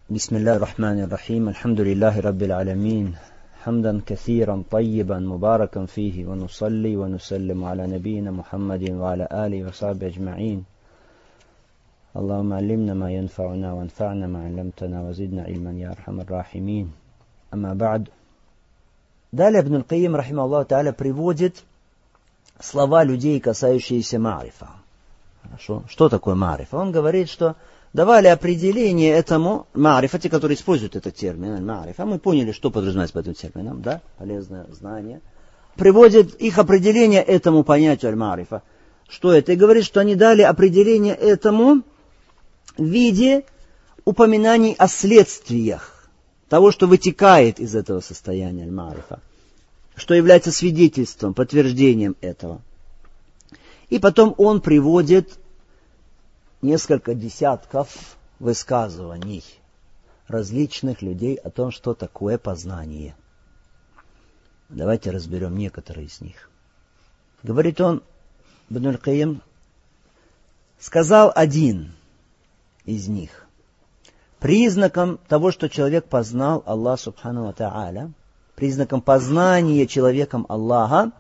بسم الله الرحمن الرحيم الحمد لله رب العالمين حمدا كثيرا طيبا مباركا فيه ونصلي ونسلم على نبينا محمد وعلى آله وصحبه أجمعين اللهم علمنا ما ينفعنا وانفعنا ما علمتنا وزدنا علما يا أرحم الراحمين أما بعد. Далее Ибн аль-Кайим, рахимахуллаху та'аля, приводит слова людей, касающиеся ма'рифа. Хорошо. Что такое ма'рифа? Он говорит, что давали определение этому ма'рифате, который использует этот термин, ма'рифа. Мы поняли, что подразумевается под этим термином, да? Полезное знание. Приводит их определение этому понятию аль-ма'рифа. Что это? И говорит, что они дали определение этому в виде упоминаний о следствиях того, что вытекает из этого состояния аль-ма'рифа, что является свидетельством, подтверждением этого. И потом он приводит несколько десятков высказываний различных людей о том, что такое познание. Давайте разберем некоторые из них. Говорит он, Ибн аль-Кайим, сказал один из них: признаком того, что человек познал Аллах Субхану ва Та'аля, признаком познания человеком Аллаха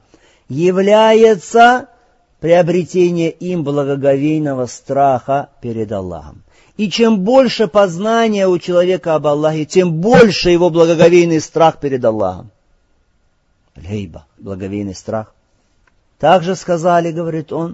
является приобретение им благоговейного страха перед Аллахом. И чем больше познания у человека об Аллахе, тем больше его благоговейный страх перед Аллахом. Лейба, благоговейный страх. Также сказали, говорит он,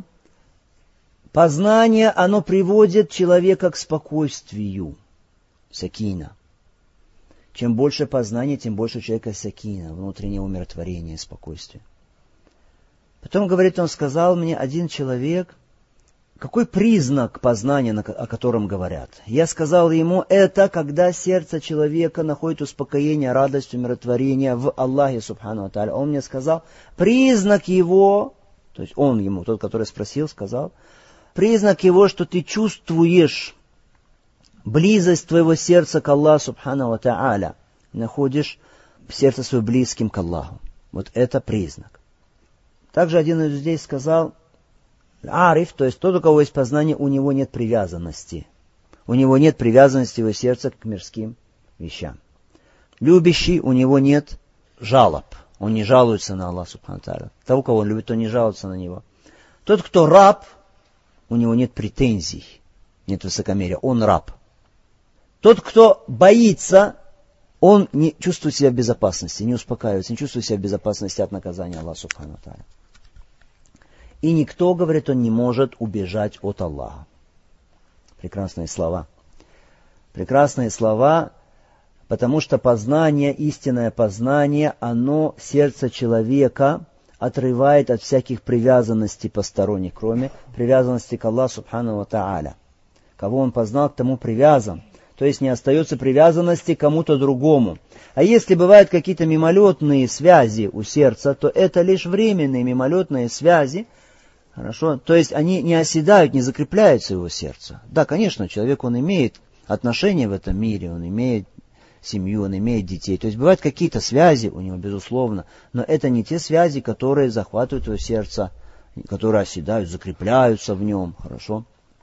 познание, оно приводит человека к спокойствию. Сакина. Чем больше познания, тем больше у человека сакина, внутреннее умиротворение, спокойствие. Потом, говорит, он сказал мне, один человек, какой признак познания, о котором говорят? Я сказал ему, это когда сердце человека находит успокоение, радость, умиротворение в Аллахе Субхану ва Тааля. Он мне сказал, признак его, то есть он ему, тот, который спросил, сказал, признак его, что ты чувствуешь близость твоего сердца к Аллаху Субхану ва Тааля, находишь сердце свое близким к Аллаху. Вот это признак. Также один из людей сказал, ариф, то есть тот, у кого есть познание, у него нет привязанности. У него нет привязанности его сердца к мирским вещам. Любящий, у него нет жалоб. Он не жалуется на Аллаха Субхану ва Тааля. Того, кого он любит, то не жалуется на него. Тот, кто раб, у него нет претензий, нет высокомерия. Он раб. Тот, кто боится, он не чувствует себя в безопасности, не успокаивается, не чувствует себя в безопасности от наказания Аллаха Субхану ва Тааля. И никто, говорит он, не может убежать от Аллаха. Прекрасные слова. Прекрасные слова, потому что познание, истинное познание, оно сердце человека отрывает от всяких привязанностей посторонних, кроме привязанности к Аллаху Субхану ва Тааля. Кого он познал, к тому привязан. То есть не остается привязанности к кому-то другому. А если бывают какие-то мимолетные связи у сердца, то это лишь временные мимолетные связи. Хорошо? То есть они не оседают, не закрепляются в его сердце. Да, конечно, человек, он имеет отношения в этом мире, он имеет семью, он имеет детей. То есть бывают какие-то связи у него, безусловно, но это не те связи, которые захватывают его сердце, которые оседают, закрепляются в нем. Хорошо?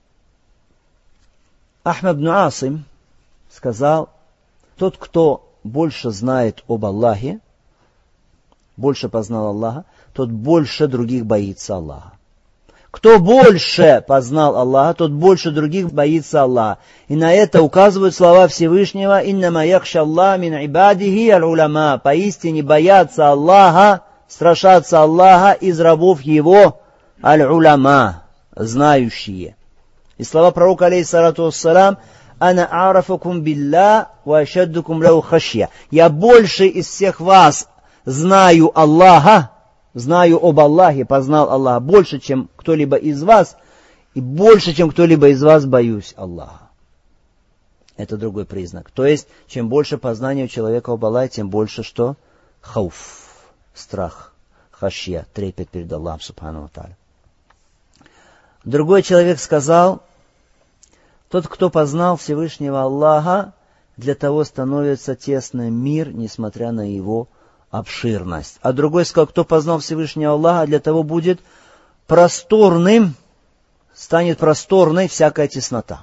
Ахмад ибн Асим сказал, тот, кто больше знает об Аллахе, больше познал Аллаха, тот больше других боится Аллаха. Кто больше познал Аллаха, тот больше других боится Аллаха. И на это указывают слова Всевышнего, «Иннама яхша Аллах мин ибадихи аль-уляма». Поистине боятся Аллаха, страшатся Аллаха из рабов Его, аль-уляма, знающие. И слова пророка, алейхиссалату вассалам, «Ана арафакум билля ва ашаддукум лау хашья». Я больше из всех вас знаю Аллаха, знаю об Аллахе, познал Аллаха больше, чем кто-либо из вас, и больше, чем кто-либо из вас боюсь Аллаха. Это другой признак. То есть, чем больше познания у человека об Аллахе, тем больше что? Хауф, страх, хашья, трепет перед Аллахом Субхану ва Тааля. Другой человек сказал, тот, кто познал Всевышнего Аллаха, для того становится тесным мир, несмотря на его обширность. А другой сказал, кто познал Всевышнего Аллаха, для того будет просторным, станет просторной всякая теснота.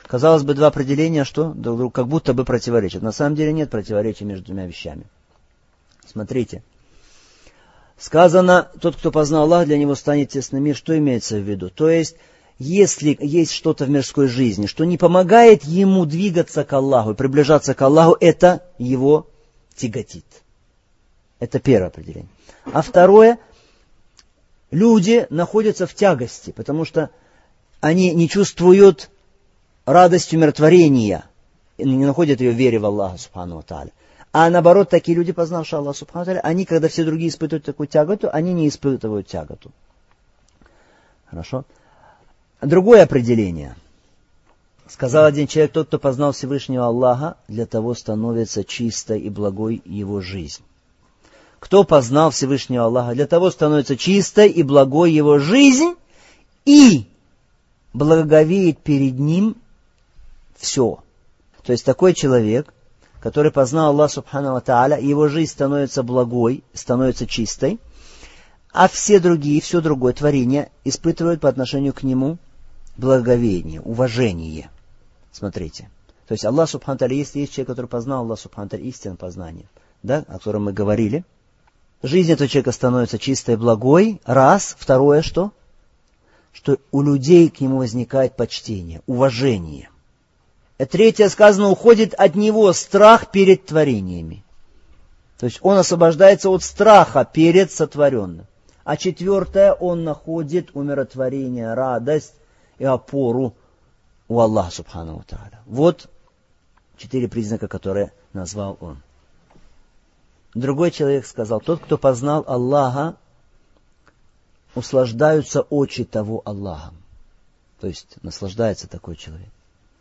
Казалось бы, два определения, что друг другу как будто бы противоречат. На самом деле нет противоречия между двумя вещами. Смотрите. Сказано, тот, кто познал Аллаха, для него станет тесный мир. Что имеется в виду? То есть, если есть что-то в мирской жизни, что не помогает ему двигаться к Аллаху и приближаться к Аллаху, это его тяготит. Это первое определение. А второе, люди находятся в тягости, потому что они не чувствуют радость умиротворения, не находят ее в вере в Аллаха, субхану ва тааля. А наоборот, такие люди, познавшие Аллаха, субхану ва тааля, они, когда все другие испытывают такую тяготу, они не испытывают тяготу. Хорошо? Другое определение. Сказал один человек, тот, кто познал Всевышнего Аллаха, для того становится чистой и благой его жизнь. Кто познал Всевышнего Аллаха, для того становится чистой и благой его жизнь, и благоговеет перед ним все. То есть такой человек, который познал Аллаха субхану ва тааля, его жизнь становится благой, становится чистой, а все другие, все другое творение испытывают по отношению к нему благоговение, уважение. Смотрите. То есть Аллах субхану ва тааля, если есть человек, который познал Аллах субхану ва тааля, истинное познание, да, о котором мы говорили, жизнь этого человека становится чистой и благой. Раз. Второе, что? Что у людей к нему возникает почтение, уважение. И третье, сказано, уходит от него страх перед творениями. То есть он освобождается от страха перед сотворенным. А четвертое, он находит умиротворение, радость и опору у Аллаха субхану ва тааля. Вот 4 признака, которые назвал он. Другой человек сказал, тот, кто познал Аллаха, услаждаются очи того Аллахом. То есть наслаждается такой человек.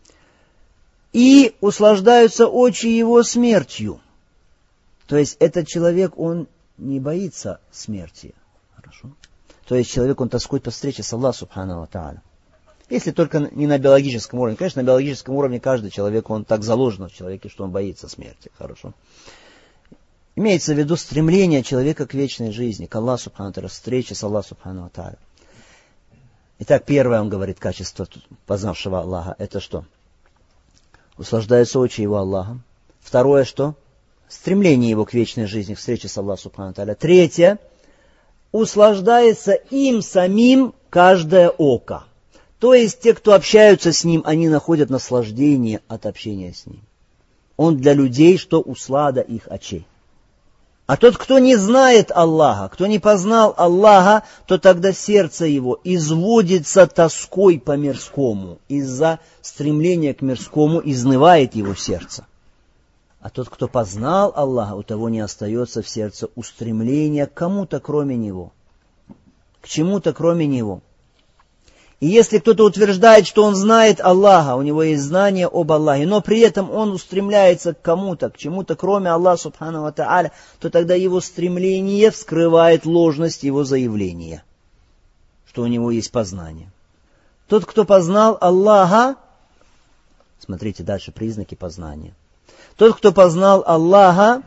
И услаждаются очи его смертью. То есть этот человек, он не боится смерти. Хорошо? То есть человек, он тоскует по встрече с Аллахом субхану ва тааля. Если только не на биологическом уровне. Конечно, на биологическом уровне каждый человек, он так заложен в человеке, что он боится смерти. Хорошо? Имеется в виду стремление человека к вечной жизни, к Аллаху субхану ва тааля, встрече с Аллахом субхану ва тааля. Итак, первое, он говорит, качество познавшего Аллаха, это что? Услаждаются очи его Аллахом. Второе, что? Стремление его к вечной жизни, к встрече с Аллахом субхану ва тааля. Третье, услаждается им самим каждое око. То есть, те, кто общаются с ним, они находят наслаждение от общения с ним. Он для людей, что услада их очей. А тот, кто не знает Аллаха, кто не познал Аллаха, то тогда сердце его изводится тоской по мирскому. Из-за стремления к мирскому изнывает его сердце. А тот, кто познал Аллаха, у того не остается в сердце устремления к кому-то, кроме него. К чему-то, кроме него. И если кто-то утверждает, что он знает Аллаха, у него есть знание об Аллахе, но при этом он устремляется к кому-то, к чему-то, кроме Аллаха субхану ва тааля, то тогда его стремление вскрывает ложность его заявления, что у него есть познание. Тот, кто познал Аллаха, смотрите дальше, признаки познания. Тот, кто познал Аллаха,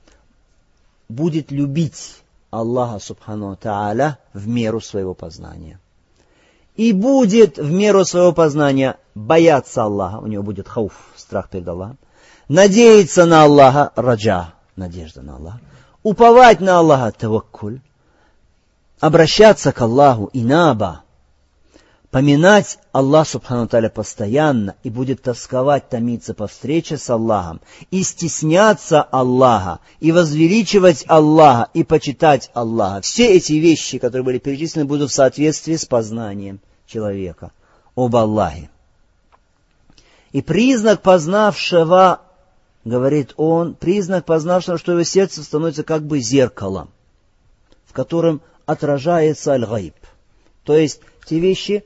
будет любить Аллаха субхану ва тааля в меру своего познания. И будет в меру своего познания бояться Аллаха, у него будет хауф, страх перед Аллахом, надеяться на Аллаха, раджа, надежда на Аллаха, уповать на Аллаха, таваккуль, обращаться к Аллаху, инаба, поминать Аллах субхану ва тааля постоянно и будет тосковать, томиться по встрече с Аллахом, и стесняться Аллаха, и возвеличивать Аллаха, и почитать Аллаха. Все эти вещи, которые были перечислены, будут в соответствии с познанием человека об Аллахе. И признак познавшего, говорит он, признак познавшего, что его сердце становится как бы зеркалом, в котором отражается аль-гайб. То есть те вещи,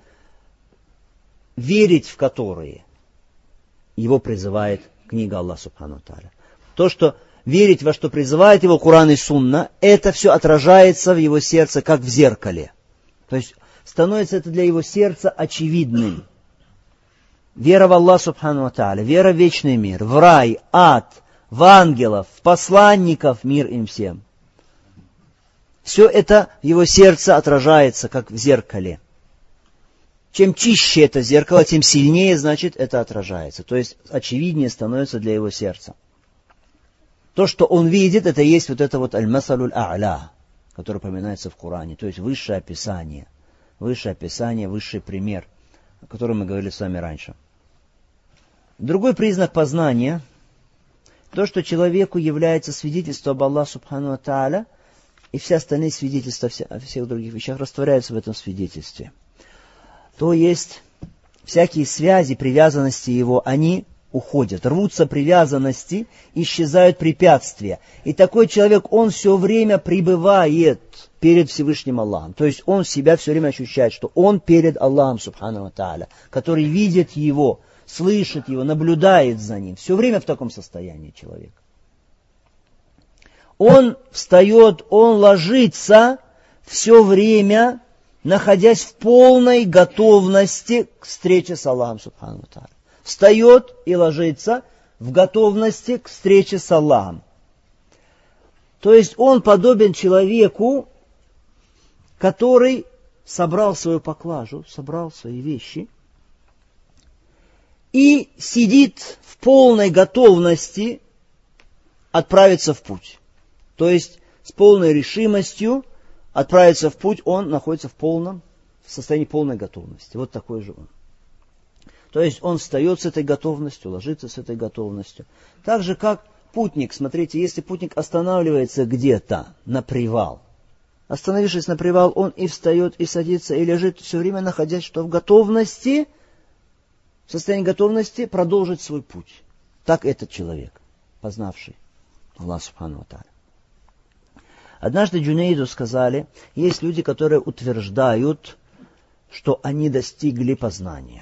верить в которые его призывает книга Аллаха субхану ва тааля. То, что верить во что призывает его Куран и Сунна, это все отражается в его сердце, как в зеркале. То есть становится это для его сердца очевидным. Вера в Аллаха субхану ва тааля, вера в вечный мир, в рай, ад, в ангелов, в посланников, мир им всем. Все это в его сердце отражается, как в зеркале. чем чище это зеркало, тем сильнее, значит, это отражается. То есть очевиднее становится для его сердца. То, что он видит, это есть вот это вот аль-масалуль а'ля, который упоминается в Коране, то есть высшее описание, высший пример, о котором мы говорили с вами раньше. Другой признак познания, то, что человеку является свидетельство об Аллахе Субхану ва Тааля, и все остальные свидетельства о всех других вещах растворяются в этом свидетельстве. То есть всякие связи, привязанности его, они уходят, рвутся привязанности, исчезают препятствия. И такой человек, он все время пребывает перед Всевышним Аллахом. То есть он себя все время ощущает, что он перед Аллахом Субхану ва Тааля, который видит его, слышит его, наблюдает за ним. Все время в таком состоянии человек. Он встает, он ложится все время, находясь в полной готовности к встрече с Аллахом Субхану ва Тааля. Встает и ложится в готовности к встрече с Аллахом. То есть он подобен человеку, который собрал свою поклажу, собрал свои вещи и сидит в полной готовности отправиться в путь. То есть с полной решимостью отправиться в путь, он находится в состоянии полной готовности. Вот такой же он. То есть он встает с этой готовностью, ложится с этой готовностью. Так же, как путник. Смотрите, если путник останавливается где-то на привал, остановившись на привал, он и встает, и садится, и лежит, все время находясь что в готовности, в состоянии готовности продолжить свой путь. Так этот человек, познавший Аллах Субхану ва Тааля. Однажды Джунейду сказали, есть люди, которые утверждают, что они достигли познания.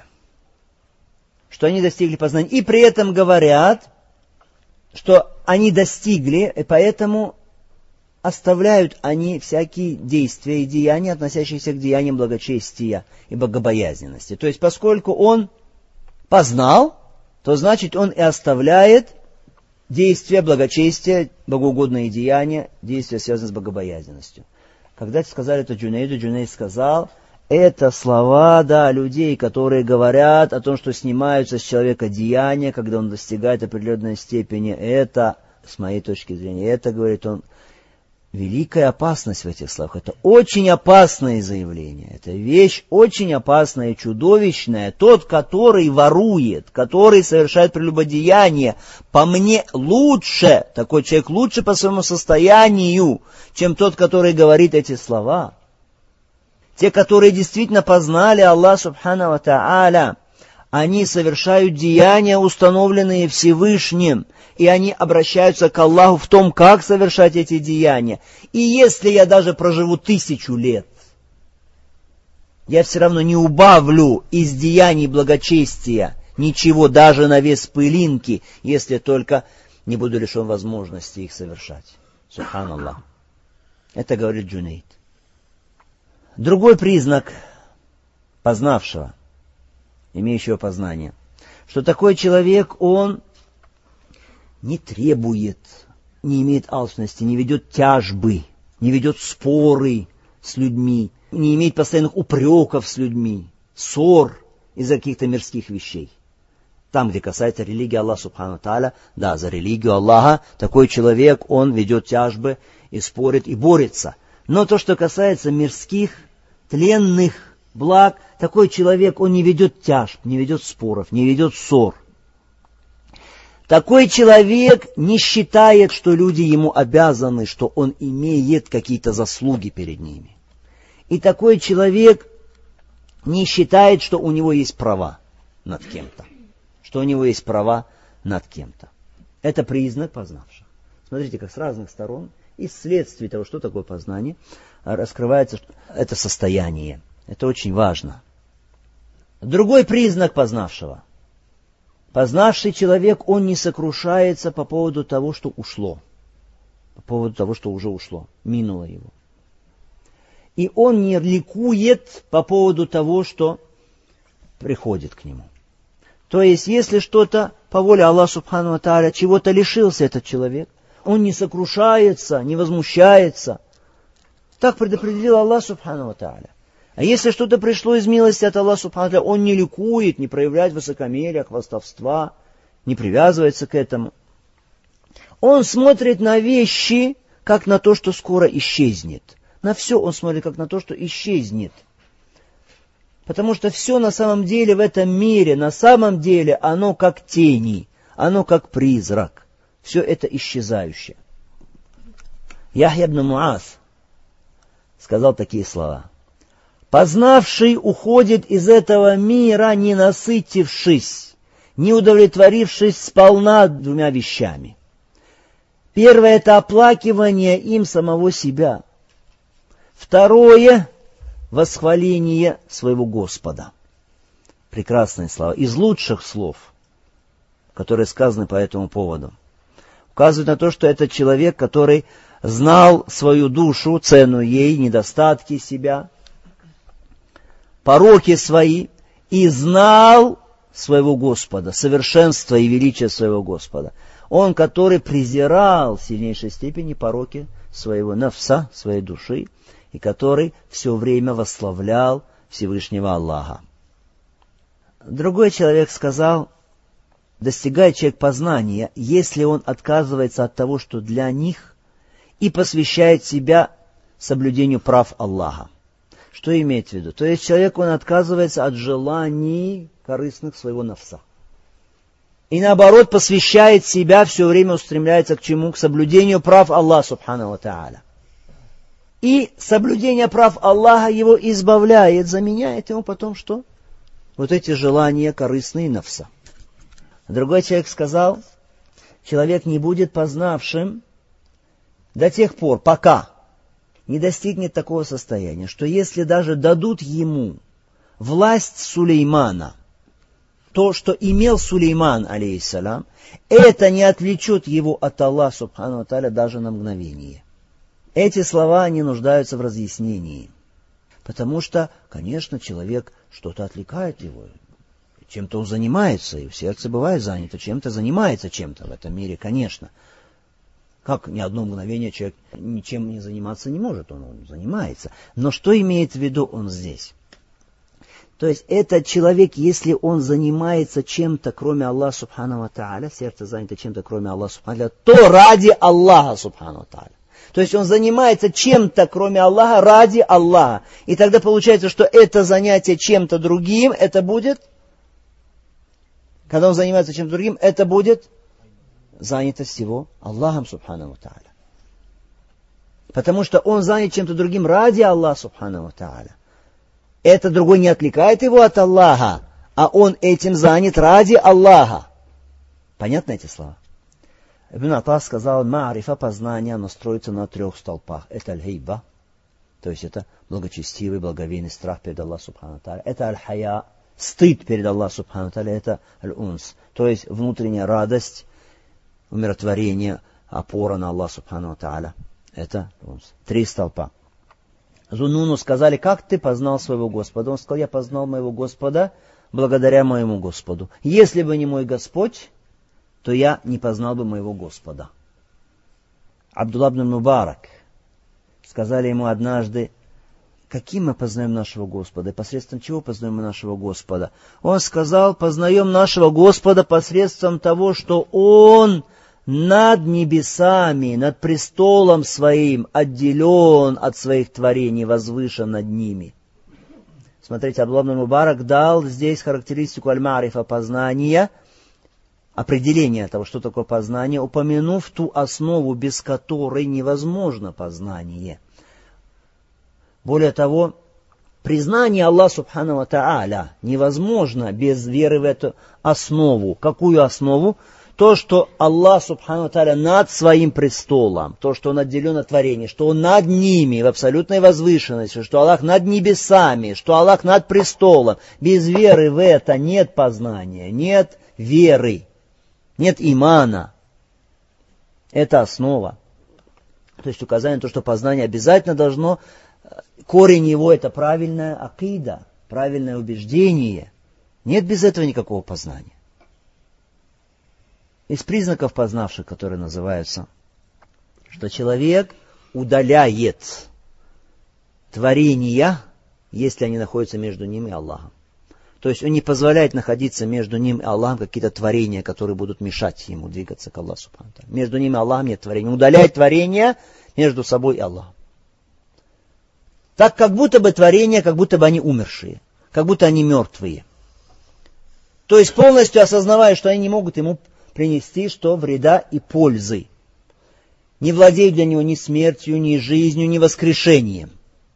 И при этом говорят, что они достигли, и поэтому оставляют они всякие действия и деяния, относящиеся к деяниям благочестия и богобоязненности. То есть, поскольку он познал, то значит он и оставляет действия благочестия, богоугодные деяния, действия, связанные с богобоязненностью. Когда сказали это Джунейду, Джунейд сказал, это слова, людей, которые говорят о том, что снимаются с человека деяния, когда он достигает определенной степени. Это, с моей точки зрения, это, говорит он, великая опасность в этих словах. Это очень опасное заявление. Это вещь очень опасная и чудовищная. Тот, который ворует, который совершает прелюбодеяние, по мне лучше, такой человек лучше по своему состоянию, чем тот, который говорит эти слова. Те, которые действительно познали Аллаха Субхану ва Тааля, они совершают деяния, установленные Всевышним, и они обращаются к Аллаху в том, как совершать эти деяния. И если я даже проживу 1000 лет, я все равно не убавлю из деяний благочестия ничего, даже на вес пылинки, если только не буду лишен возможности их совершать. Субханаллах. Это говорит Джунейд. Другой признак познавшего, имеющего познание, что такой человек, он не требует, не имеет алчности, не ведет тяжбы, не ведет споры с людьми, не имеет постоянных упреков с людьми, ссор из-за каких-то мирских вещей. Там, где касается религии Аллаха Субхану Тааля, за религию Аллаха, такой человек, он ведет тяжбы и спорит, и борется. Но то, что касается мирских, тленных благ, такой человек, он не ведет тяжб, не ведет споров, не ведет ссор. Такой человек не считает, что люди ему обязаны, что он имеет какие-то заслуги перед ними. И такой человек не считает, что у него есть права над кем-то. Это признак познавшего. Смотрите, как с разных сторон, из следствия того, что такое познание, раскрывается это состояние. Это очень важно. Другой признак познавшего. Познавший человек, он не сокрушается по поводу того, что ушло. По поводу того, что уже ушло, минуло его. И он не ликует по поводу того, что приходит к нему. То есть, если что-то по воле Аллаха Субхану ва Тааля, чего-то лишился этот человек, он не сокрушается, не возмущается. Так предопределил Аллах Субхану ва Тааля. А если что-то пришло из милости от Аллаха Субхану ва Тааля, он не ликует, не проявляет высокомерия, хвастовства, не привязывается к этому. Он смотрит на вещи, как на то, что скоро исчезнет. На все он смотрит, как на то, что исчезнет. Потому что все на самом деле в этом мире, на самом деле оно как тени, оно как призрак. Все это исчезающее. Яхья ибн Муаз сказал такие слова. Познавший уходит из этого мира, не насытившись, не удовлетворившись сполна двумя вещами. Первое – это оплакивание им самого себя. Второе – восхваление своего Господа. Прекрасные слова. Из лучших слов, которые сказаны по этому поводу. Указывают на то, что это человек, который знал свою душу, цену ей, недостатки себя, пороки свои, и знал своего Господа, совершенство и величие своего Господа. Он, который презирал в сильнейшей степени пороки своего нафса, своей души, и который все время восславлял Всевышнего Аллаха. Другой человек сказал, достигает человек познания, если он отказывается от того, что для них, и посвящает себя соблюдению прав Аллаха. Что имеет в виду? То есть человек, он отказывается от желаний корыстных своего нафса. И наоборот, посвящает себя, все время устремляется к чему? К соблюдению прав Аллаха Субхану ва Тааля. И соблюдение прав Аллаха его избавляет, заменяет ему потом что? Вот эти желания корыстные нафса. Другой человек сказал, человек не будет познавшим до тех пор, пока не достигнет такого состояния, что если даже дадут ему власть Сулеймана, то, что имел Сулейман, алейхиссалям, это не отвлечет его от Аллаха, субхану ва тааля, даже на мгновение. Эти слова не нуждаются в разъяснении. Потому что, конечно, человек что-то отвлекает его. Чем-то он занимается, и в сердце бывает занято, чем-то занимается чем-то в этом мире, конечно. Как ни одно мгновение человек ничем не заниматься не может, он занимается. Но что имеет в виду он здесь? То есть этот человек, если он занимается чем-то, кроме Аллаха Субхану ва Тааля, сердце занято чем-то, кроме Аллаха Субхану ва Тааля, то ради Аллаха Субхану ва Тааля. То есть он занимается чем-то, кроме Аллаха, ради Аллаха. И тогда получается, что это занятие чем-то другим, это будет, когда он занимается чем-то другим, это будет занятость его Аллахом Субхану ва Тааля. Потому что он занят чем-то другим ради Аллаха Субхану ва Тааля. Это другой не отвлекает его от Аллаха, а он этим занят ради Аллаха. Понятно эти слова? Ибн Атас сказал, маарифа, познание, оно строится на 3 столпах. Это аль-хейба, то есть это благочестивый, благовейный страх перед Аллахом Субхану Тааля. Это аль-хая, стыд перед Аллахом Субхану Тааля. Это аль-унс, то есть внутренняя радость, умиротворение, опора на Аллаха Субхану Тааля. Это 3 столпа. Зунуну сказали, как ты познал своего Господа? Он сказал, я познал моего Господа благодаря моему Господу. Если бы не мой Господь, то я не познал бы моего Господа. Абдулла ибн Мубарак сказали ему однажды, каким мы познаем нашего Господа? И посредством чего познаем мы нашего Господа? Он сказал, познаем нашего Господа посредством того, что Он над небесами, над престолом Своим отделен от своих творений, возвышен над ними. Смотрите, Абдулла ибн Мубарак дал здесь характеристику аль-маарифа, познания, определение того, что такое познание, упомянув ту основу, без которой невозможно познание. Более того, признание Аллаха Субхану ва Тааля невозможно без веры в эту основу. Какую основу? То, что Аллах Субхану ва Тааля над своим престолом, то, что Он отделен от творений, что Он над ними в абсолютной возвышенности, что Аллах над небесами, что Аллах над престолом. Без веры в это нет познания, нет веры, нет имана. Это основа. То есть указание на то, что познание обязательно должно, корень его это правильная акида, правильное убеждение. Нет без этого никакого познания. Из признаков познавших, которые называются, что человек удаляет творения если они находятся между ним и Аллахом. То есть он не позволяет находиться между ним и Аллахом какие-то творения, которые будут мешать ему двигаться к Аллаху субхану ва тааля. Между ним и Аллахом нет творения. Удаляет творения между собой и Аллахом. Так как будто бы творения, как будто бы они умершие, как будто они мертвые. То есть полностью осознавая, что они не могут ему принести что вреда и пользы. Не владеют для него ни смертью, ни жизнью, ни воскрешением.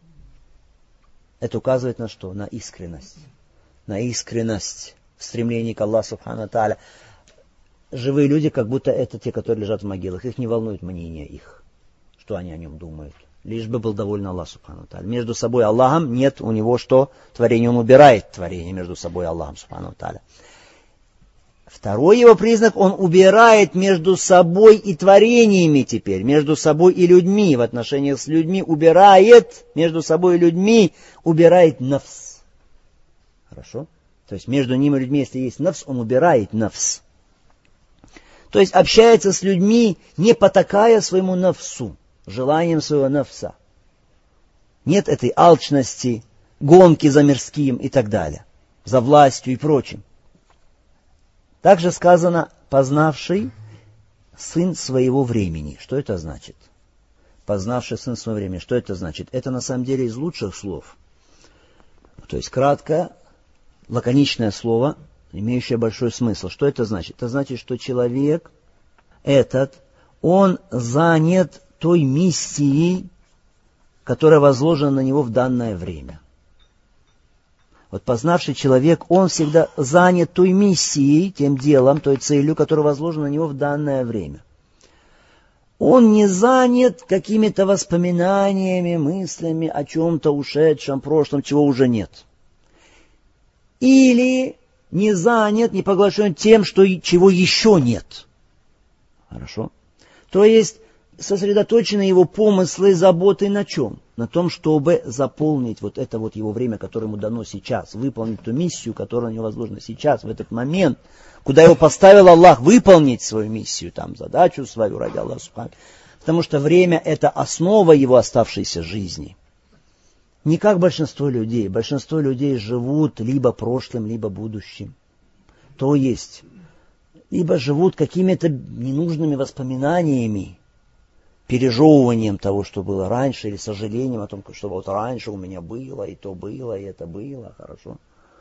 Это указывает на что? На искренность. На искренность в стремлении к Аллаху субхану ва тааля. Живые люди, как будто это те, которые лежат в могилах. Их не волнует мнение их, что они о нем думают. Лишь бы был доволен Аллах субхану ва тааля. Между собой Аллахом нет у него что? Творение. Он убирает творение между собой Аллахом субхану ва тааля. Второй его признак, он убирает между собой и творениями теперь, между собой и людьми, в отношениях с людьми убирает, между собой и людьми убирает нафс. Хорошо? То есть между ним и людьми, если есть нафс, он убирает нафс. То есть общается с людьми, не потакая своему нафсу, желанием своего нафса. Нет этой алчности, гонки за мирским и так далее, за властью и прочим. Также сказано, познавший сын своего времени. Что это значит? Познавший сын своего времени. Что это значит? Это на самом деле из лучших слов. То есть краткое, лаконичное слово, имеющее большой смысл. Что это значит? Это значит, что человек этот, он занят той миссией, которая возложена на него в данное время. Вот познавший человек, он всегда занят той миссией, тем делом, той целью, которая возложена на него в данное время. Он не занят какими-то воспоминаниями, мыслями о чем-то ушедшем, прошлом, чего уже нет. Или не занят, не поглощен тем, чего еще нет. Хорошо? То есть сосредоточены его помыслы и заботы на чем? На том, чтобы заполнить вот это вот его время, которое ему дано сейчас, выполнить ту миссию, которая на него возложена сейчас, в этот момент, куда его поставил Аллах, выполнить свою миссию, там, задачу свою ради Аллаха субхану. Потому что время – это основа его оставшейся жизни. Не как большинство людей. Большинство людей живут либо прошлым, либо будущим. То есть, либо живут какими-то ненужными воспоминаниями, пережевыванием того, что было раньше, или сожалением о том, что вот раньше у меня было, и то было, и это было, хорошо.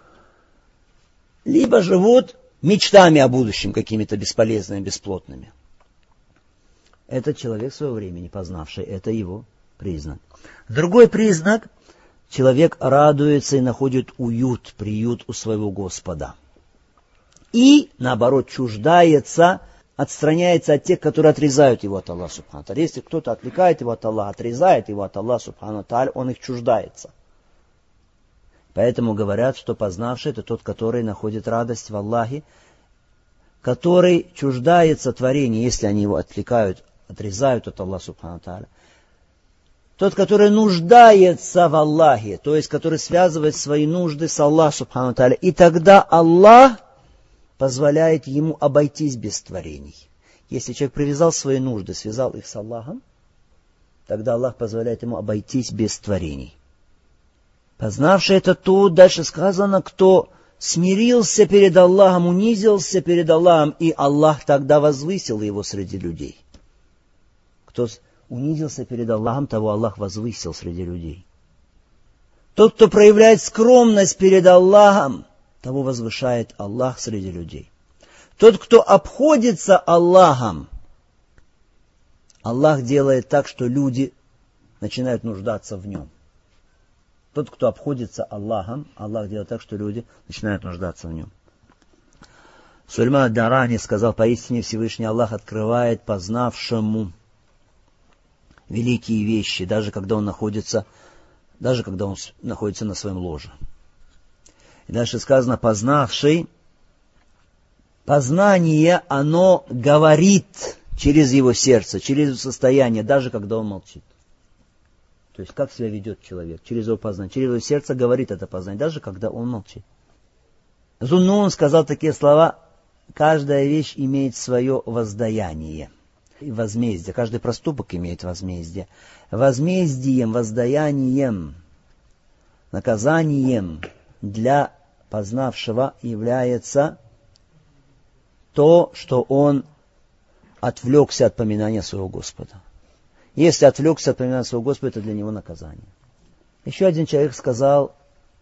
Либо живут мечтами о будущем, какими-то бесполезными, бесплотными. Это человек своего времени, познавший, это его признак. Другой признак, человек радуется и находит уют, приют у своего Господа. И, наоборот, чуждается, отстраняется от тех, которые отрезают его от Аллаха субхану ва тааля. Если кто-то отвлекает его от Аллаха, отрезает его от Аллаха субхану ва тааля, он их чуждается. Поэтому говорят, что познавший — это тот, который находит радость в Аллахе, который чуждается творения, если они его отвлекают, отрезают от Аллаха субхану ва тааля. Тот, который нуждается в Аллахе, то есть который связывает свои нужды с Аллахом субхану ва тааля. И тогда Аллах позволяет ему обойтись без творений. Если человек привязал свои нужды, связал их с Аллахом, тогда Аллах позволяет ему обойтись без творений. Познавший это тот, дальше сказано, кто смирился перед Аллахом, унизился перед Аллахом, и Аллах тогда возвысил его среди людей. Кто унизился перед Аллахом, того Аллах возвысил среди людей. Тот, кто проявляет скромность перед Аллахом, того возвышает Аллах среди людей. Тот, кто обходится Аллахом, Аллах делает так, что люди начинают нуждаться в нем. Тот, кто обходится Аллахом, Аллах делает так, что люди начинают нуждаться в нем. Сулейман ад-Дарани сказал, поистине Всевышний Аллах открывает познавшему великие вещи, даже когда он находится на своем ложе. И дальше сказано, познавший, познание, оно говорит через его сердце, через его состояние, даже когда он молчит. То есть, как себя ведет человек, через его познание, через его сердце говорит это познание, даже когда он молчит. Зуннун сказал такие слова, каждая вещь имеет свое воздаяние и возмездие, каждый проступок имеет возмездие. Возмездием, воздаянием Наказанием для познавшего является то, что он отвлекся от поминания своего Господа. Если отвлекся от поминания своего Господа, это для него наказание. Еще один человек сказал,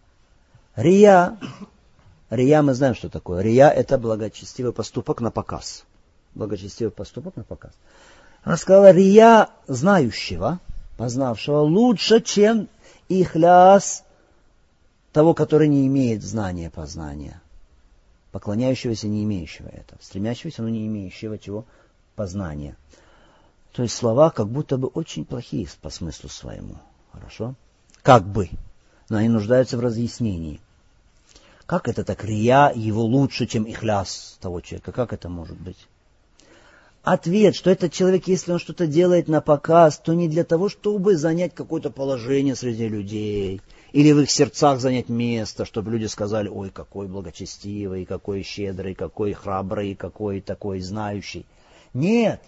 рия. Рия, мы знаем, что такое. Рия — это благочестивый поступок на показ. Благочестивый поступок на показ. Она сказала, рия знающего, познавшего, лучше, чем ихляс того, который не имеет знания, познания. Поклоняющегося, не имеющего этого. Стремящегося, но не имеющего чего? Познания. То есть слова как будто бы очень плохие по смыслу своему. Хорошо? Как бы. Но они нуждаются в разъяснении. Как это так? Рия его лучше, чем ихляс того человека. Как это может быть? Ответ, что этот человек, если он что-то делает на показ, то не для того, чтобы занять какое-то положение среди людей, или в их сердцах занять место, чтобы люди сказали, ой, какой благочестивый, какой щедрый, какой храбрый, какой такой знающий. Нет.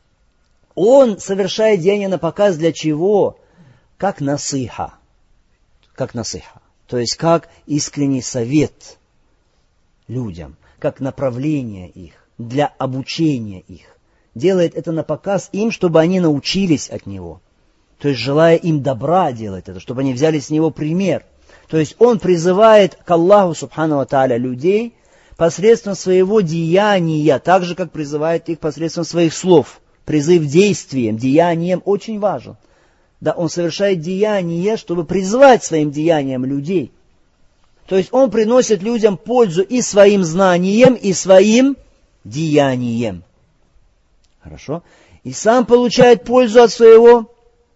Он совершает деяние на показ для чего? Как насыха. Как насыха. То есть как искренний совет людям, как направление их, для обучения их. Делает это на показ им, чтобы они научились от него. То есть желая им добра делать это, чтобы они взяли с него пример. То есть он призывает к Аллаху Субхану ва Тааля людей посредством своего деяния, так же, как призывает их посредством своих слов. Призыв действием, деянием очень важен. Да, он совершает деяние, чтобы призвать своим деянием людей. То есть он приносит людям пользу и своим знанием, и своим деянием. Хорошо? И сам получает пользу от своего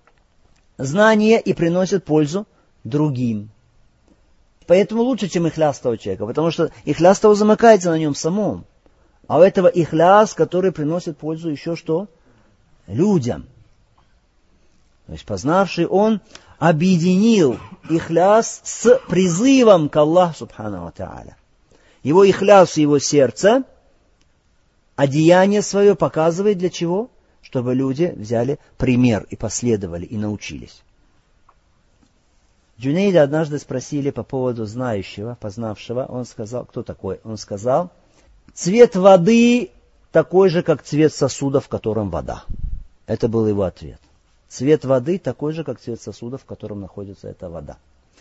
знания и приносит пользу другим. Поэтому лучше, чем ихляс того человека, потому что ихляс того замыкается на нем самом. А у этого ихляс, который приносит пользу еще что? Людям. То есть познавший он объединил ихляс с призывом к Аллаху Субхану ва Тааля. Его ихляс в его сердце, а деяние свое показывает для чего? Чтобы люди взяли пример и последовали, и научились. Джунейда однажды спросили по поводу знающего, познавшего. Он сказал, кто такой? Он сказал, цвет воды такой же, как цвет сосуда, в котором вода. Это был его ответ. Цвет воды такой же, как цвет сосуда, в котором находится эта вода.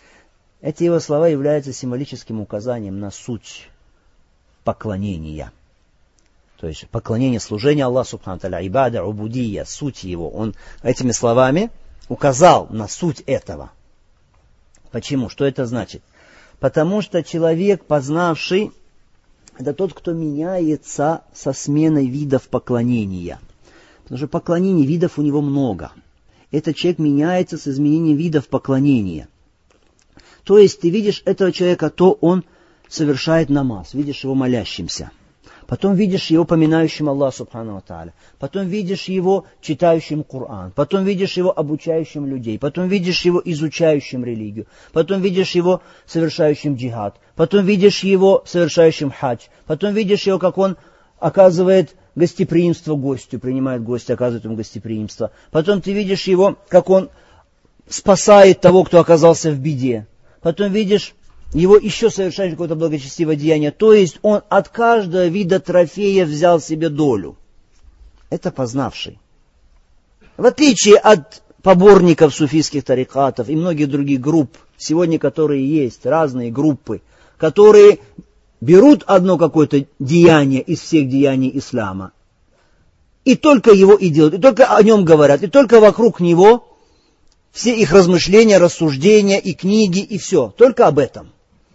Эти его слова являются символическим указанием на суть поклонения. То есть поклонение, служение Аллаху Субхану ва Тааля, ибада, убудия, суть его. Он этими словами указал на суть этого. Почему? Что это значит? Потому что человек, познавший, это тот, кто меняется со сменой видов поклонения. Потому что поклонений видов у него много. Этот человек меняется с изменением видов поклонения. То есть ты видишь этого человека, то он совершает намаз, видишь его молящимся. Потом видишь его поминающим Аллаха Субхану ва Тааля. Потом видишь его читающим Коран. Потом видишь его обучающим людей. Потом видишь его изучающим религию. Потом видишь его совершающим джихад. Потом видишь его совершающим хадж. Потом видишь его, как он оказывает гостеприимство гостю, принимает гостя, оказывает ему гостеприимство. Потом ты видишь его, как он спасает того, кто оказался в беде. Потом видишь его еще совершает какое-то благочестивое деяние. То есть он от каждого вида трофея взял себе долю. Это познавший. В отличие от поборников суфийских тарикатов и многих других групп, сегодня которые есть, разные группы, которые берут одно какое-то деяние из всех деяний ислама, и только его и делают, и только о нем говорят, и только вокруг него все их размышления, рассуждения, и книги, и все, только об этом.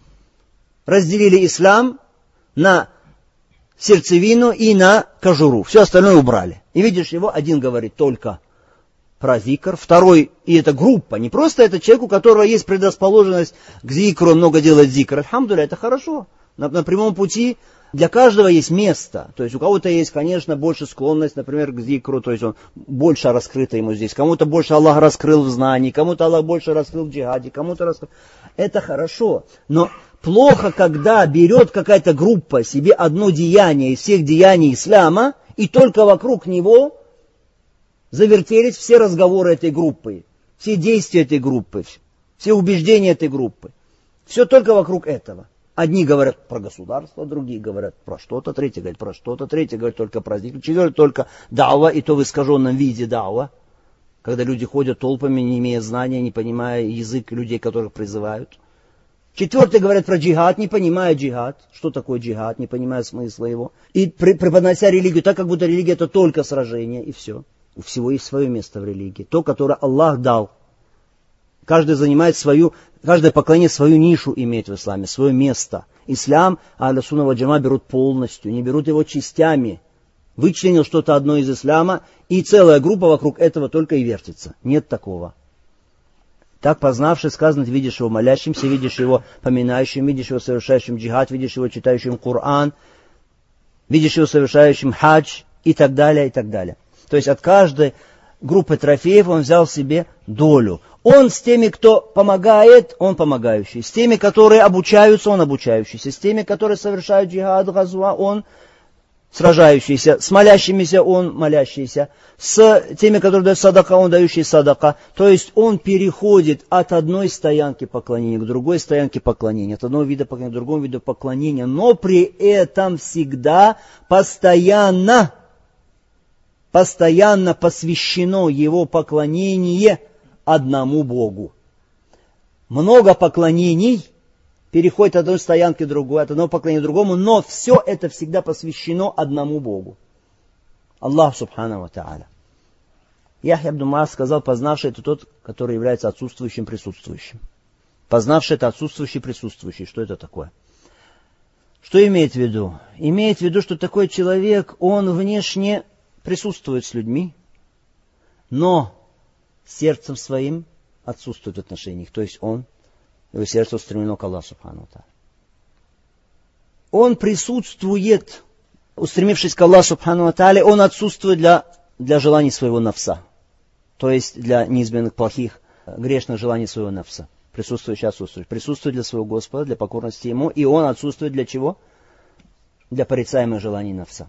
Разделили ислам на сердцевину и на кожуру. Все остальное убрали. И видишь, его один говорит только про зикр, второй, и это группа, не просто это человек, у которого есть предрасположенность к зикру, он много делает зикр. Альхамдулилля, это хорошо. На прямом пути для каждого есть место. То есть у кого-то есть, конечно, больше склонность, например, к зикру, то есть он больше раскрыто ему здесь. Кому-то больше Аллах раскрыл в знании, кому-то Аллах больше раскрыл в джихаде, кому-то раскрыл. Это хорошо. Но плохо, когда берет какая-то группа себе одно деяние из всех деяний ислама, и только вокруг него завертелись все разговоры этой группы, все действия этой группы. все убеждения этой группы. Все только вокруг этого. Одни говорят про государство, другие говорят про что-то, третьи говорят про что-то, третьи говорят только про зикр, четвертый только дауа, и то в искаженном виде дауа, когда люди ходят толпами, не имея знания, не понимая язык людей, которых призывают. Четвертые говорят про джихад, не понимая джихад, что такое джихад, не понимая смысла его. И преподнося религию так, как будто религия это только сражение, и все. У всего есть свое место в религии, то, которое Аллах дал. Каждый занимает каждое поклонение свою нишу имеет в исламе, свое место. Ислам, ахлю сунна валь джамаа берут полностью, не берут его частями. Вычленил что-то одно из ислама, и целая группа вокруг этого только и вертится. Нет такого. Так познавший, сказано, ты видишь его молящимся, видишь его поминающим, видишь его совершающим джихад, видишь его читающим Коран, видишь его совершающим хадж и так далее, и так далее. То есть от каждой группы трофеев он взял себе долю. Он с теми, кто помогает, он помогающий. С теми, которые обучаются, он обучающийся. С теми, которые совершают джихад, газва, он сражающийся. С молящимися, он молящийся. С теми, которые дают садака, он дающий садака. То есть он переходит от одной стоянки поклонения к другой стоянке поклонения. От одного вида поклонения к другому виду поклонения. Но при этом всегда постоянно посвящено его поклонение одному Богу. Много поклонений переходит от одной стоянки к другой, от одного поклонения к другому, но все это всегда посвящено одному Богу. Аллаху субхану ва тааля. Яхья ибн Муаз сказал, познавший это тот, который является отсутствующим присутствующим. Познавший это отсутствующий присутствующий. Что это такое? Что имеет в виду? Имеет в виду, что такой человек, он внешне присутствует с людьми, но сердцем своим отсутствует в отношениях. То есть его сердце устремлено к Аллаху субхану ва тааля. Он присутствует, устремившись к Аллаху субхану ва тааля, он отсутствует для желаний своего нафса. То есть для неизменных плохих, грешных желаний своего нафса. Присутствующий отсутствует. Присутствует для своего Господа, для покорности Ему, и он отсутствует для чего? Для порицаемых желаний нафса.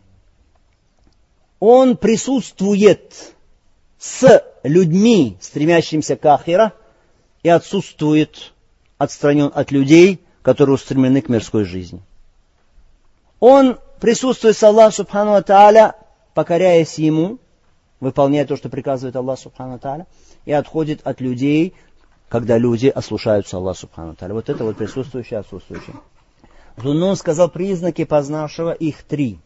Он присутствует с людьми, стремящимися к ахира, и отсутствует, отстранен от людей, которые устремлены к мирской жизни. Он присутствует с Аллахом субхану ва тааля, покоряясь Ему, выполняя то, что приказывает Аллах субхану ва тааля, и отходит от людей, когда люди ослушаются Аллаха субхану ва тааля. Вот это вот присутствующее, отсутствующее. Зуннун сказал признаки познавшего, их 3.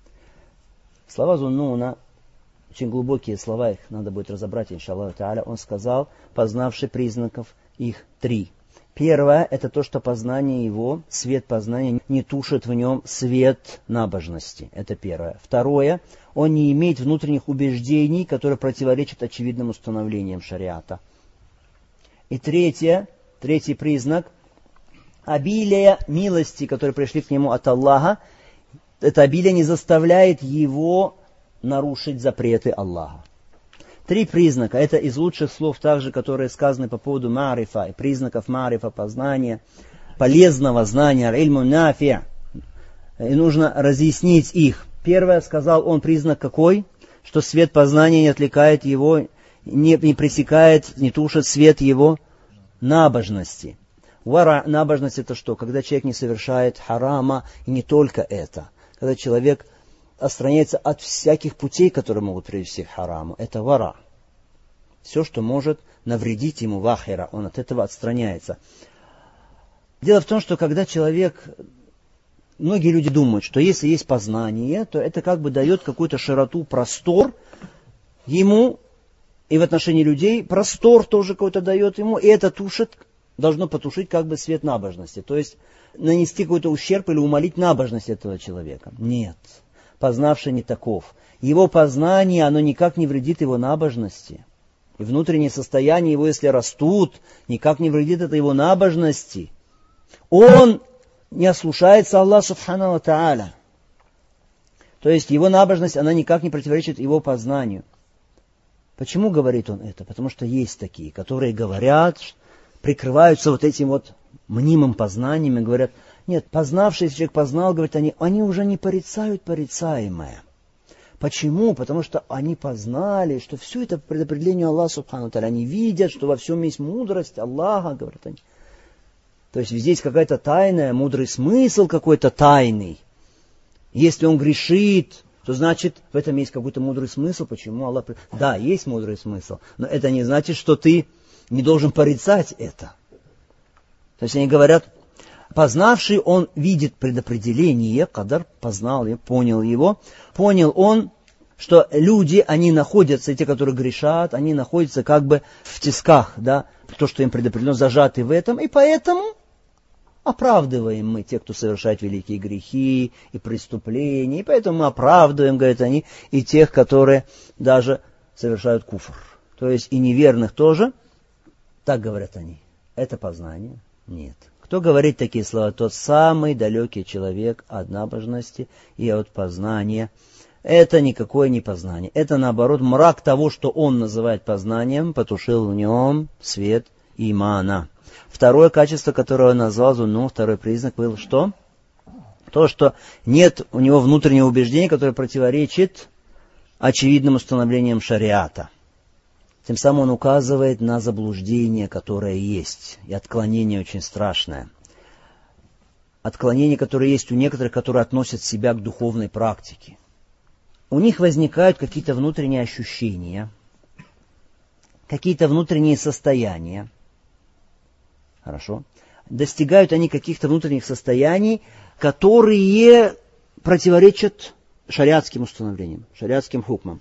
Слова Зуннуна, очень глубокие слова, их надо будет разобрать, иншаллаху тааля. Он сказал, познавший признаков, их 3. Первое, это то, что познание его, свет познания, не тушит в нем свет набожности. Это первое. Второе, он не имеет внутренних убеждений, которые противоречат очевидным установлениям шариата. И третий признак, обилие милости, которые пришли к нему от Аллаха, это обилие не заставляет его нарушить запреты Аллаха. 3 признака. Это из лучших слов также, которые сказаны по поводу марифа, признаков марифа, познания, полезного знания, ильму нафи. И нужно разъяснить их. Первое, сказал он, признак какой? Что свет познания не отвлекает его, не пресекает, не тушит свет его набожности. Вара, набожность это что? Когда человек не совершает харама, и не только это. Когда человек отстраняется от всяких путей, которые могут привести к хараму. Это вара. Все, что может навредить ему в ахира, он от этого отстраняется. Дело в том, что когда человек... Многие люди думают, что если есть познание, то это как бы дает какую-то широту, простор ему, и в отношении людей простор тоже какой-то дает ему, и это должно потушить как бы свет набожности. То есть нанести какой-то ущерб или умалить набожность этого человека. Нет. Познавший не таков. Его познание, оно никак не вредит его набожности. И внутреннее состояние его, если растут, никак не вредит это его набожности. Он не ослушается Аллаха субхану ва тааля. То есть его набожность, она никак не противоречит его познанию. Почему говорит он это? Потому что есть такие, которые говорят, прикрываются вот этим вот мнимым познанием и говорят, нет, познавший, если человек познал, говорит, они уже не порицают порицаемое. Почему? Потому что они познали, что все это по предопределению Аллаха Субхану Тааля. Они видят, что во всем есть мудрость Аллаха, говорят они. То есть здесь какая-то тайная, мудрый смысл какой-то тайный. Если он грешит, то значит в этом есть какой-то мудрый смысл. Почему Аллах... Да, есть мудрый смысл, но это не значит, что ты не должен порицать это. То есть они говорят, познавший он видит предопределение, кадар познал, понял его, понял он, что люди, они находятся, те, которые грешат, они находятся как бы в тисках, да, то, что им предопределено, зажаты в этом, и поэтому оправдываем мы тех, кто совершает великие грехи и преступления, и поэтому мы оправдываем, говорят они, и тех, которые даже совершают куфр. То есть и неверных тоже, так говорят они. Это познание? Нет. Кто говорит такие слова? Тот самый далекий человек от набожности и от познания. Это никакое не познание. Это, наоборот, мрак того, что он называет познанием, потушил в нем свет имана. Второе качество, которое он назвал Зуннун, второй признак был что? То, что нет у него внутреннего убеждения, которое противоречит очевидным установлениям шариата. Тем самым он указывает на заблуждение, которое есть, и отклонение очень страшное. Отклонение, которое есть у некоторых, которые относят себя к духовной практике. У них возникают какие-то внутренние ощущения, какие-то внутренние состояния. Хорошо. Достигают они каких-то внутренних состояний, которые противоречат шариатским установлениям, шариатским хукмам.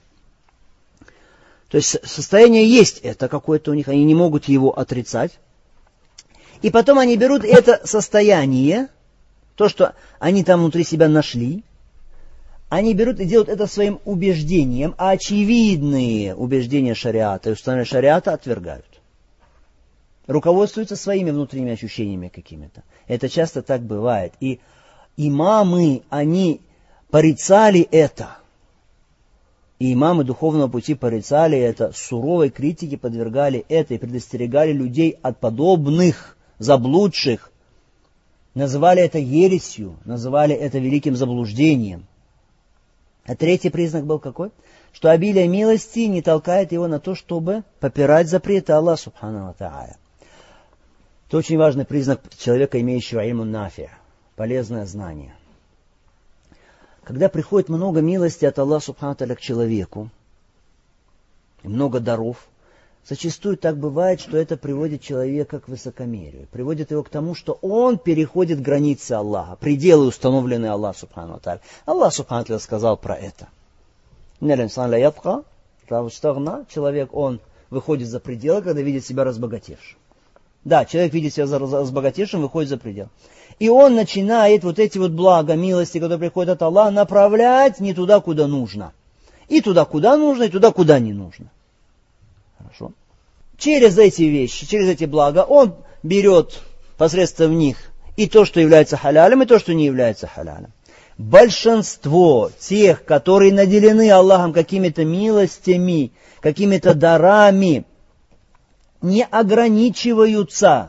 То есть состояние есть это какое-то у них, они не могут его отрицать. И потом они берут это состояние, то, что они там внутри себя нашли, они берут и делают это своим убеждением, а очевидные убеждения шариата и установления шариата отвергают. Руководствуются своими внутренними ощущениями какими-то. Это часто так бывает. И имамы, они порицали это. И имамы духовного пути порицали это, суровой критике подвергали это и предостерегали людей от подобных заблудших. Называли это ересью, называли это великим заблуждением. А третий признак был какой? Что обилие милости не толкает его на то, чтобы попирать запреты Аллаха Субхану ва Тааля. Это очень важный признак человека, имеющего ильмун нафи', полезное знание. Когда приходит много милости от Аллаха Субхану ва Тааля к человеку, и много даров, зачастую так бывает, что это приводит человека к высокомерию, приводит его к тому, что он переходит границы Аллаха, пределы, установленные Аллаху Субхану ва Тааля. Аллах Субхану ва Тааля сказал про это. Человек, он выходит за пределы, когда видит себя разбогатевшим. Да, человек видит себя разбогатевшим, выходит за пределы. И он начинает вот эти вот блага, милости, которые приходят от Аллаха, направлять не туда, куда нужно. И туда, куда нужно, и туда, куда не нужно. Хорошо? Через эти вещи, через эти блага он берет посредством них и то, что является халялем, и то, что не является халялем. Большинство тех, которые наделены Аллахом какими-то милостями, какими-то дарами, не ограничиваются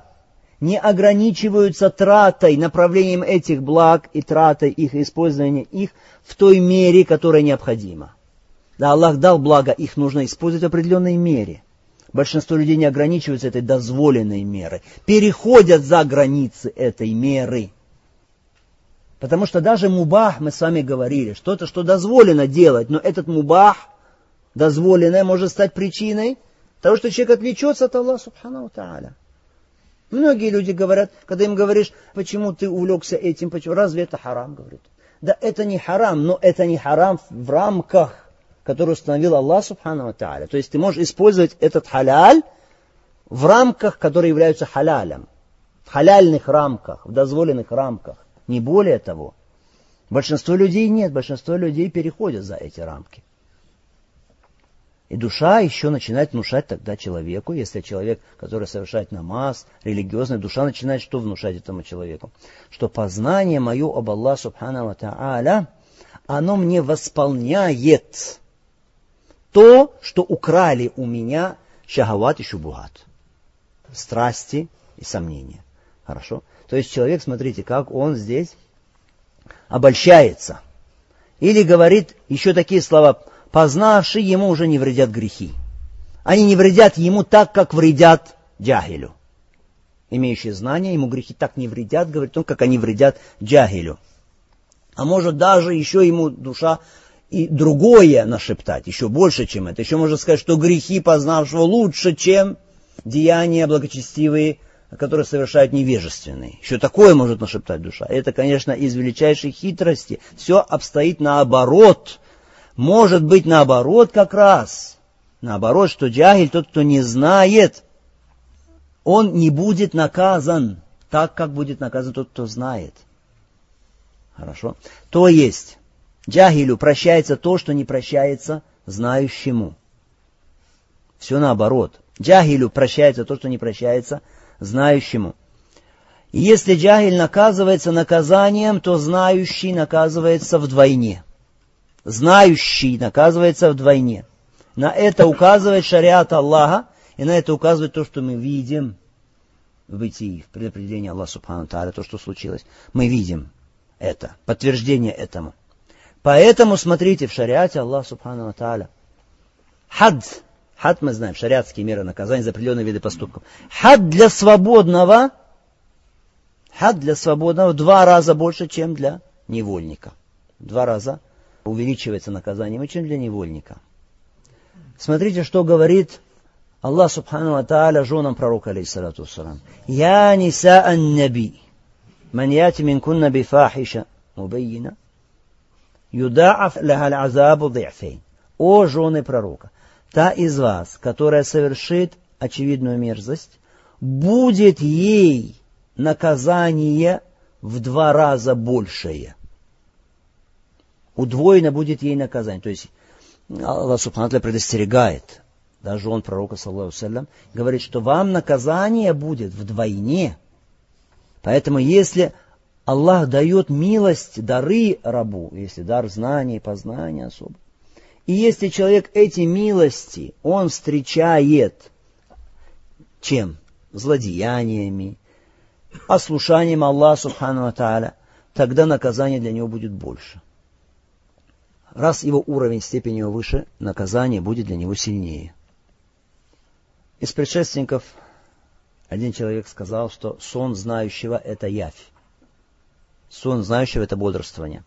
тратой, направлением этих благ и тратой их, использованием их в той мере, которая необходима. Да, Аллах дал благо, их нужно использовать в определенной мере. Большинство людей не ограничиваются этой дозволенной мерой, переходят за границы этой меры. Потому что даже мубах, мы с вами говорили, что-то, что дозволено делать, но этот мубах, дозволенное, может стать причиной того, что человек отвлечется от Аллаха Субхану ва Тааля. Многие люди говорят, когда им говоришь, почему ты увлекся этим, почему, разве это харам, говорят. Да это не харам, но это не харам в рамках, которые установил Аллах Субхану ва Тааля. То есть ты можешь использовать этот халяль в рамках, которые являются халялем. В халяльных рамках, в дозволенных рамках. Не более того. Большинство людей нет, большинство людей переходят за эти рамки. И душа еще начинает внушать тогда человеку, если человек, который совершает намаз, религиозный, душа начинает что внушать этому человеку? Что познание мое об Аллахе Субхану ва Тааля, оно мне восполняет то, что украли у меня шахават и шубухат. Страсти и сомнения. Хорошо? То есть человек, смотрите, как он здесь обольщается. Или говорит еще такие слова: познавший ему уже не вредят грехи. Они не вредят ему так, как вредят джахилю. Имеющий знания, ему грехи так не вредят, говорит он, как они вредят джахилю. А может даже еще ему душа и другое нашептать, еще больше, чем это. Еще можно сказать, что грехи познавшего лучше, чем деяния благочестивые, которые совершают невежественные. Еще такое может нашептать душа. Это, конечно, из величайшей хитрости. Все обстоит наоборот. Может быть наоборот как раз. Наоборот, что джахиль, тот, кто не знает, он не будет наказан так, как будет наказан тот, кто знает. Хорошо? То есть, джахилю прощается то, что не прощается знающему. Все наоборот. Джахилю прощается то, что не прощается знающему. И если джахиль наказывается наказанием, то знающий наказывается вдвойне. Знающий наказывается вдвойне. На это указывает шариат Аллаха, и на это указывает то, что мы видим в бытии, в предопределении Аллаха Субхану ва Тааля, то, что случилось. Мы видим это, подтверждение этому. Поэтому, смотрите, в шариате Аллах Субхану ва Тааля хад мы знаем, шариатские меры наказания за определенные виды поступков. Хад для свободного в 2 раза больше, чем для невольника. 2 раза увеличивается наказание, чем для невольника. Смотрите, что говорит Аллах Субхану ва Тааля женам пророка, алейхиссалату вассалам. Я ниса ан-наби, ман яти минкунна бифахиша мубайина, юдааф лаха аль-азабу ди'фейн. О жены пророка, та из вас, которая совершит очевидную мерзость, будет ей наказание в 2 раза большее. Удвоено будет ей наказание. То есть Аллах Субхану ва Тааля предостерегает, даже он, пророка, саллаллаху алейхи ва саллям, говорит, что вам наказание будет вдвойне. Поэтому если Аллах дает милость, дары рабу, если дар знания и познания особо, и если человек эти милости, он встречает чем? Злодеяниями, ослушанием Аллаха Субхану ва Тааля, тогда наказание для него будет больше. Раз его уровень, степень его выше, наказание будет для него сильнее. Из предшественников один человек сказал, что сон знающего – это явь. Сон знающего – это бодрствование.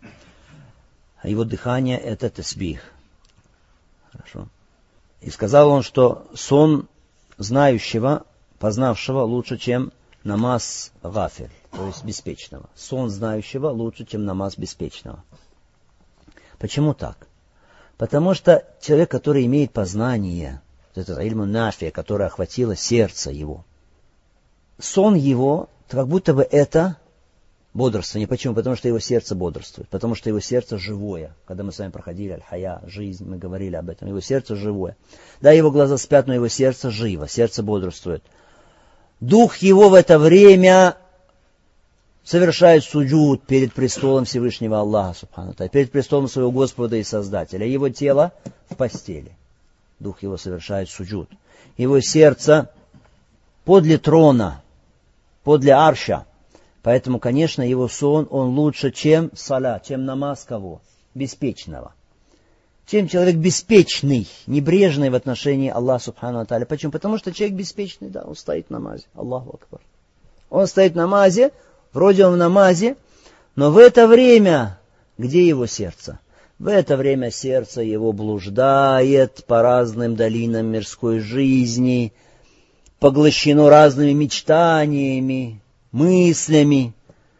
А его дыхание – это тасбих. Хорошо. И сказал он, что сон знающего, познавшего, лучше, чем намаз гафиль, то есть беспечного. Сон знающего лучше, чем намаз беспечного. Почему так? Потому что человек, который имеет познание, это ильму нафия, которое охватило сердце его, сон его, как будто бы это бодрствование. Почему? Потому что его сердце бодрствует, потому что его сердце живое. Когда мы с вами проходили аль-хая, жизнь, мы говорили об этом, его сердце живое. Да, его глаза спят, но его сердце живо, сердце бодрствует. Дух его в это время совершает суджуд перед престолом Всевышнего Аллаха, Субхану Тааля, перед престолом своего Господа и Создателя. Его тело в постели. Дух его совершает суджуд. Его сердце подле трона, подле арша. Поэтому, конечно, его сон, он лучше, чем саля, чем намаз кого? Беспечного. Чем человек беспечный, небрежный в отношении Аллаха Субхану Тааля. Почему? Потому что человек беспечный, да, он стоит в намазе. Аллаху акбар. Он стоит в намазе, вроде он в намазе, но в это время, где его сердце? В это время сердце его блуждает по разным долинам мирской жизни, поглощено разными мечтаниями, мыслями.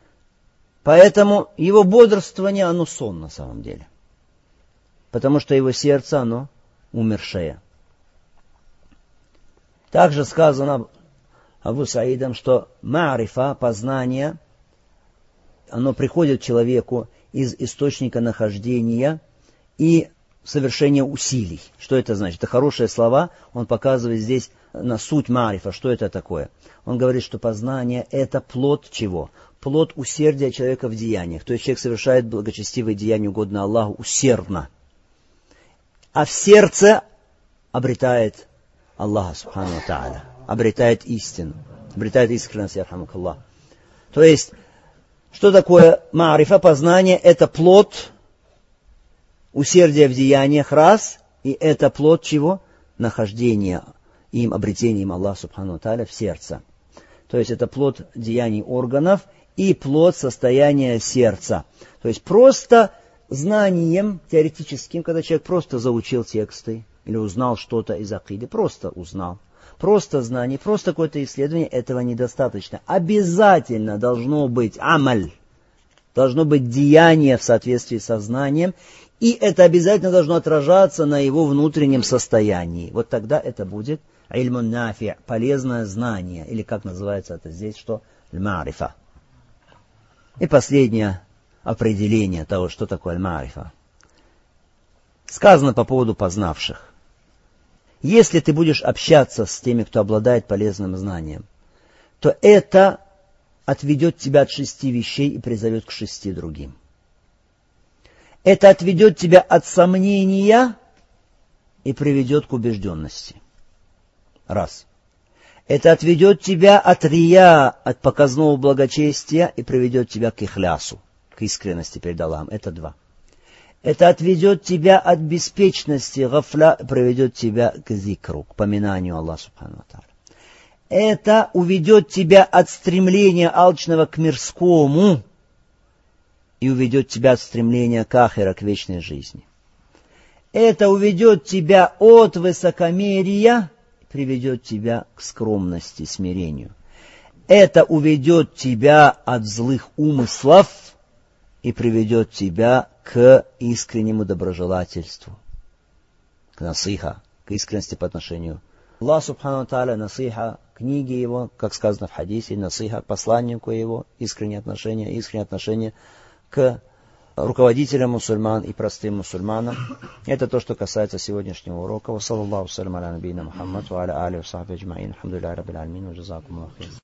Поэтому его бодрствование, оно сон на самом деле. Потому что его сердце, оно умершее. Также сказано Абу Саидом, что ма'рифа, познание, оно приходит человеку из источника нахождения и совершения усилий. Что это значит? Это хорошие слова. Он показывает здесь на суть ма'рифа. Что это такое? Он говорит, что познание – это плод чего? Плод усердия человека в деяниях. То есть человек совершает благочестивые деяния, угодно Аллаху, усердно. А в сердце обретает Аллаха Субхану ва Тааля. Обретает истину. Обретает искренность, ярхамукаллах. То есть, что такое ма'рифа? Познание – это плод Усердие в деяниях раз, и это плод чего? Нахождения им, обретением Аллаха Субхану ва Тааля в сердце. То есть это плод деяний органов и плод состояния сердца. То есть просто знанием теоретическим, когда человек просто заучил тексты или узнал что-то из акиды, просто узнал. Просто знание, просто какое-то исследование, этого недостаточно. Обязательно должно быть амаль, должно быть деяние в соответствии со знанием, и это обязательно должно отражаться на его внутреннем состоянии. Вот тогда это будет ильмун нафи, полезное знание, или как называется это здесь, что? Аль-марифа. И последнее определение того, что такое аль-марифа. Сказано по поводу познавших. Если ты будешь общаться с теми, кто обладает полезным знанием, то это отведет тебя от 6 вещей и призовет к 6 другим. Это отведет тебя от сомнения и приведет к убежденности. Раз. Это отведет тебя от рия, от показного благочестия и приведет тебя к ихлясу, к искренности перед Аллахом. Это 2. Это отведет тебя от беспечности, гафля, приведет тебя к зикру, к поминанию Аллаха Субхану ва Тааля. Это уведет тебя от стремления алчного к мирскому и уведет тебя от стремления к ахира, к вечной жизни. Это уведет тебя от высокомерия и приведет тебя к скромности, смирению. Это уведет тебя от злых умыслов и приведет тебя к искреннему доброжелательству, к насиха, к искренности по отношению к Аллаху Субхану ва Тааля, насиха книге его, как сказано в хадисе, насиха к посланнику его, искреннее отношение к руководителям мусульман и простым мусульманам. Это то, что касается сегодняшнего урока. Ва саллаллаху салям аля набийна Мухаммад ва аля алихи ва сахбихи аджмаин. Алхамдулиллахи раббил аламин ва джазакумуллаху хейран.